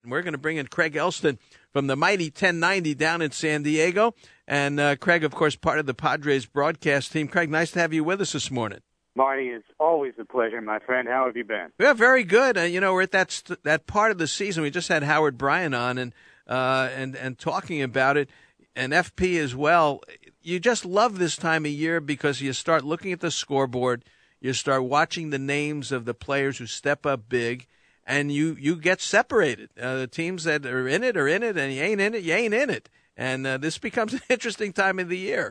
And we're going to bring in Craig Elston from the mighty 1090 down in San Diego. And Craig, of course, part of the Padres broadcast team. Craig, nice to have you with us this morning. Marty, it's always a pleasure, my friend. How have you been? Yeah, very good. We're at that part of the season. We just had Howard Bryan on and talking about it, and FP as well. You just love this time of year because you start looking at the scoreboard, you start watching the names of the players who step up big, and you get separated. The teams that are in it, and you ain't in it, you ain't in it. And this becomes an interesting time of the year.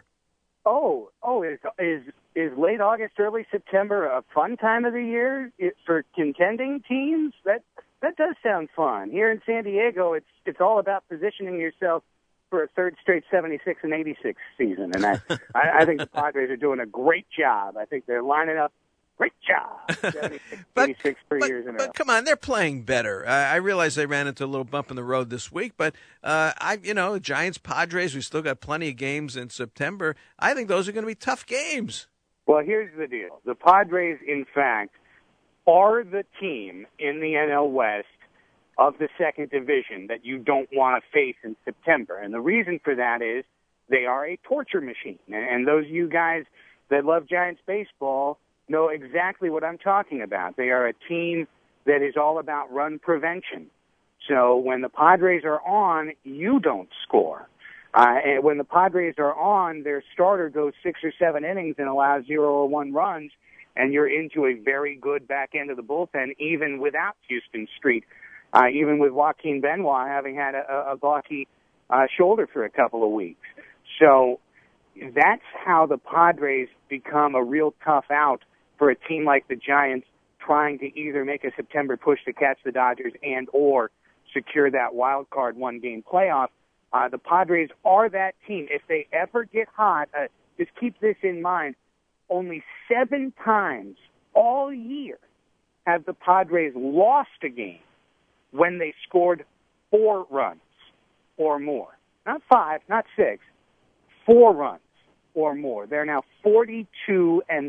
Is late August, early September a fun time of the year for contending teams? That does sound fun. Here in San Diego, it's all about positioning yourself for a third straight 76 and 86 season, and I think the Padres are doing a great job. I think they're lining up. Great job. 76, 86 years in a row. But come on, they're playing better. I realize they ran into a little bump in the road this week, but Giants, Padres, we still got plenty of games in September. I think those are going to be tough games. Well, here's the deal. The Padres, in fact, are the team in the NL West of the second division that you don't want to face in September. And the reason for that is they are a torture machine. And those of you guys that love Giants baseball know exactly what I'm talking about. They are a team that is all about run prevention. So when the Padres are on, you don't score. And when the Padres are on, their starter goes 6 or 7 innings and allows 0 or 1 runs, and you're into a very good back end of the bullpen, even without Houston Street, even with Joaquin Benoit having had a blocky shoulder for a couple of weeks. So that's how the Padres become a real tough out for a team like the Giants trying to either make a September push to catch the Dodgers and or secure that wild card one-game playoff. The Padres are that team. If they ever get hot, just keep this in mind, only 7 times all year have the Padres lost a game when they scored 4 runs or more. Not 5, not 6, 4 runs or more. They're now 42-7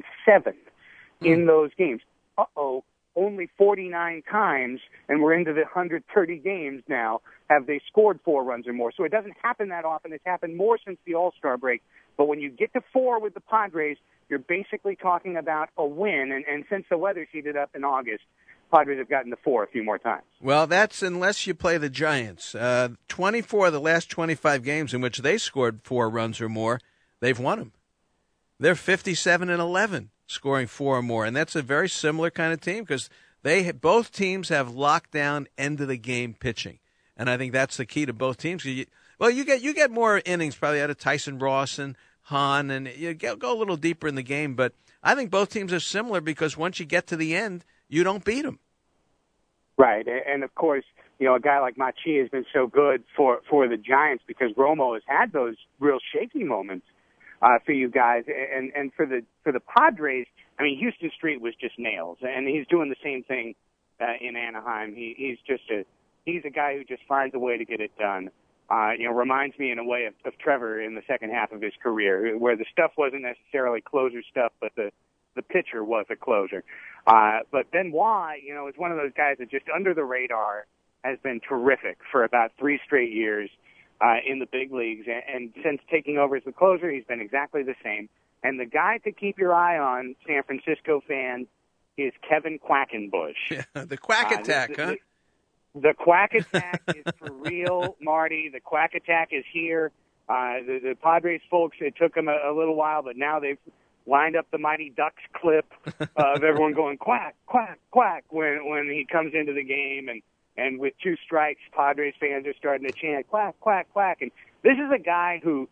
in those games. Only 49 times, and we're into the 130 games now, have they scored 4 runs or more. So it doesn't happen that often. It's happened more since the All-Star break. But when you get to 4 with the Padres, you're basically talking about a win. And since the weather's heated up in August, Padres have gotten to 4 a few more times. Well, that's unless you play the Giants. 24 of the last 25 games in which they scored 4 runs or more, they've won them. They're 57-11. Scoring 4 or more, and that's a very similar kind of team because both teams have locked down end of the game pitching, and I think that's the key to both teams. You get more innings probably out of Tyson Ross and Hahn, and you go a little deeper in the game. But I think both teams are similar because once you get to the end, you don't beat them. Right, and of course, a guy like Machi has been so good for the Giants because Romo has had those real shaky moments. For you guys, and for the Padres, I mean, Houston Street was just nails, and he's doing the same thing in Anaheim. He's a guy who just finds a way to get it done. Reminds me in a way of Trevor in the second half of his career, where the stuff wasn't necessarily closer stuff, but the pitcher was a closer. But Benoit, is one of those guys that just under the radar has been terrific for about 3 straight years. In the big leagues, and since taking over as the closer, he's been exactly the same. And the guy to keep your eye on, San Francisco fans, is Kevin Quackenbush. Yeah, the quack attack, huh? The quack attack is for real, Marty. The quack attack is here. The Padres folks, it took them a little while, but now they've lined up the Mighty Ducks clip of everyone going quack, quack, quack when he comes into the game. And with 2 strikes, Padres fans are starting to chant, quack, quack, quack. And this is a guy who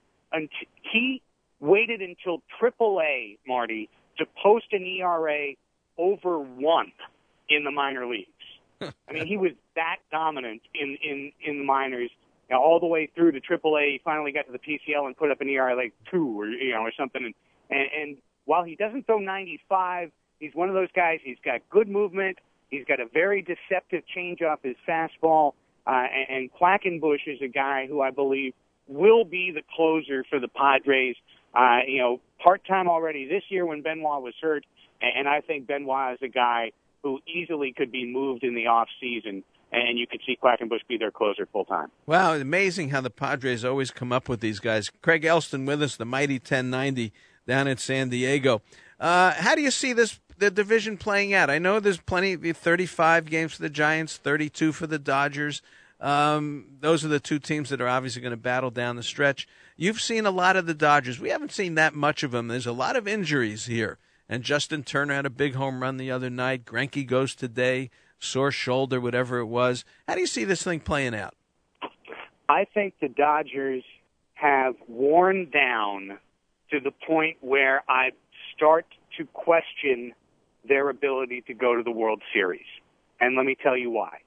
he waited until AAA, Marty, to post an ERA over 1 in the minor leagues. I mean, he was that dominant in the minors, all the way through to AAA. He finally got to the PCL and put up an ERA like 2 or something. And while he doesn't throw 95, he's one of those guys. He's got good movement. He's got a very deceptive change off his fastball, and Quackenbush is a guy who I believe will be the closer for the Padres. Part-time already this year when Benoit was hurt, and I think Benoit is a guy who easily could be moved in the off season and you could see Quackenbush be their closer full time. Wow, amazing how the Padres always come up with these guys. Craig Elston with us, the mighty 1090 down in San Diego. How do you see the division playing out? I know there's plenty, 35 games for the Giants, 32 for the Dodgers. Those are the two teams that are obviously going to battle down the stretch. You've seen a lot of the Dodgers. We haven't seen that much of them. There's a lot of injuries here. And Justin Turner had a big home run the other night. Greinke goes today, sore shoulder, whatever it was. How do you see this thing playing out? I think the Dodgers have worn down to the point where I start to question their ability to go to the World Series. And let me tell you why.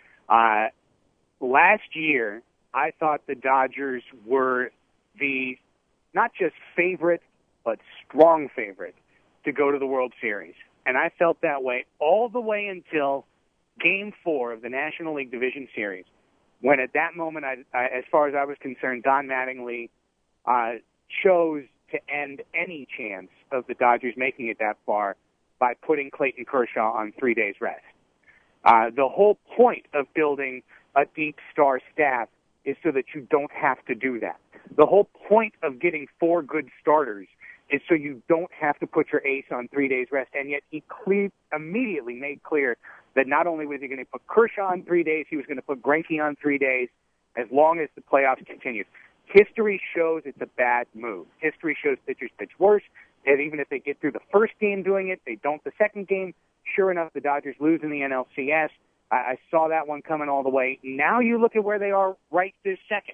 Last year, I thought the Dodgers were the not just favorite, but strong favorite to go to the World Series. And I felt that way all the way until Game 4 of the National League Division Series, when at that moment, as far as I was concerned, Don Mattingly chose to end any chance of the Dodgers making it that far by putting Clayton Kershaw on 3 days rest. The whole point of building a deep star staff is so that you don't have to do that. The whole point of getting 4 good starters is so you don't have to put your ace on 3 days rest. And yet he immediately made clear that not only was he going to put Kershaw on 3 days, he was going to put Greinke on 3 days as long as the playoffs continued. History shows it's a bad move. History shows pitchers pitch worse, and even if they get through the first game doing it, they don't the second game. Sure enough, the Dodgers lose in the NLCS. I saw that one coming all the way. Now you look at where they are right this second.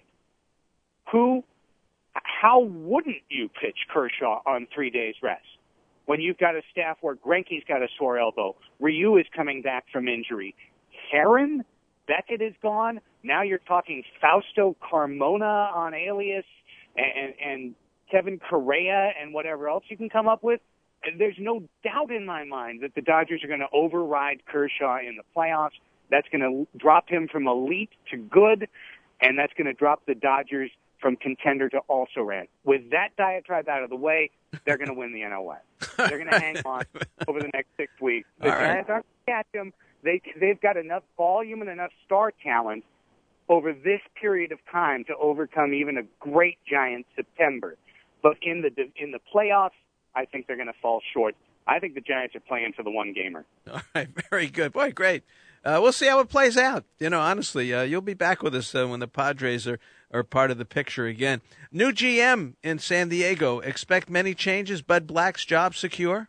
How wouldn't you pitch Kershaw on 3 days rest when you've got a staff where Greinke's got a sore elbow, Ryu is coming back from injury, Herron, Beckett is gone. Now you're talking Fausto Carmona on Alias and Kevin Correa and whatever else you can come up with. There's no doubt in my mind that the Dodgers are going to override Kershaw in the playoffs. That's going to drop him from elite to good, and that's going to drop the Dodgers from contender to also ran. With that diatribe out of the way, they're going to win the NL West. They're going to hang on over the next 6 weeks. The Giants aren't going to catch them. They've got enough volume and enough star talent over this period of time to overcome even a great Giants September. But in the playoffs, I think they're going to fall short. I think the Giants are playing for the one-gamer. All right, very good. Boy, great. We'll see how it plays out. Honestly, you'll be back with us when the Padres are part of the picture again. New GM in San Diego. Expect many changes. Bud Black's job secure?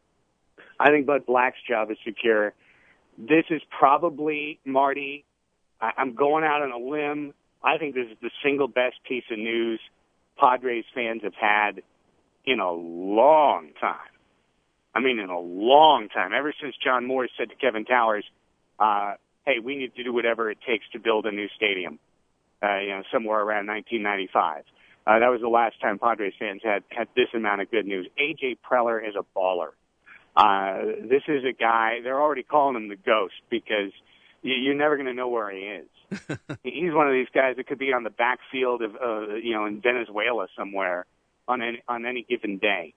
I think Bud Black's job is secure. This is probably, Marty, I'm going out on a limb. I think this is the single best piece of news Padres fans have had in a long time. I mean, in a long time. Ever since John Morris said to Kevin Towers, hey, we need to do whatever it takes to build a new stadium, somewhere around 1995. That was the last time Padres fans had this amount of good news. A.J. Preller is a baller. This is a guy, they're already calling him the Ghost because you're never going to know where he is. He's one of these guys that could be on the backfield of, in Venezuela somewhere on any given day.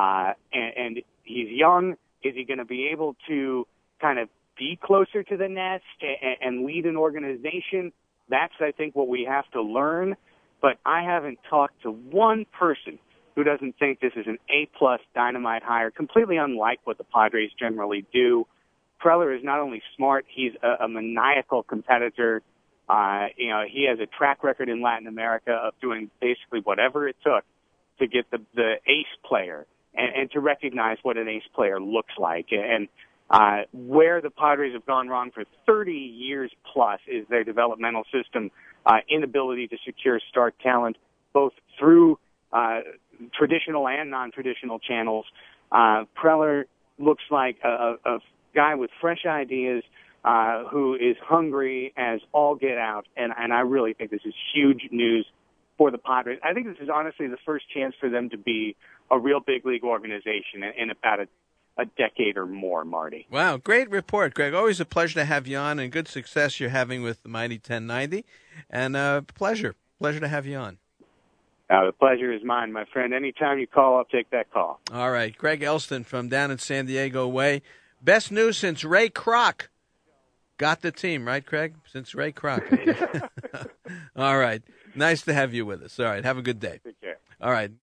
And he's young. Is he going to be able to kind of be closer to the nest and lead an organization? That's, I think, what we have to learn. But I haven't talked to one person who doesn't think this is an A-plus dynamite hire, completely unlike what the Padres generally do. Preller is not only smart, he's a maniacal competitor. He has a track record in Latin America of doing basically whatever it took to get the ace player and to recognize what an ace player looks like. And where the Padres have gone wrong for 30 years plus is their developmental system inability to secure star talent, both through traditional and non-traditional channels. Preller looks like a guy with fresh ideas who is hungry as all get out, and I really think this is huge news for the Padres. I think this is honestly the first chance for them to be a real big league organization in about a decade or more, Marty. Wow, great report, Greg. Always a pleasure to have you on, and good success you're having with the Mighty 1090. And pleasure to have you on. The pleasure is mine, my friend. Anytime you call, I'll take that call. All right, Greg Elston from down in San Diego Way. Best news since Ray Kroc got the team, right, Craig? Since Ray Kroc. All right. Nice to have you with us. All right. Have a good day. Take care. All right.